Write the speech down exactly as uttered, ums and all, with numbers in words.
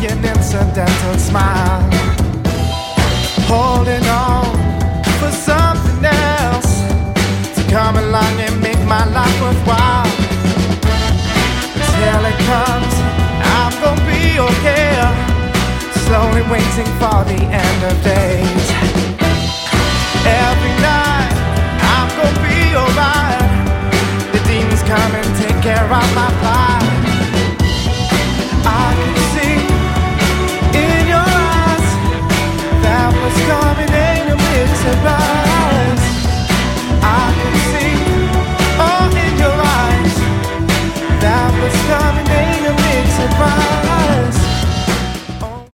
an incidental smile. Holding on for something else to come along and make my life worthwhile. Till it comes, I'm gonna be okay. Slowly waiting for the end of days. Every night, I'm gonna be alright. The demons come and take care of my plight.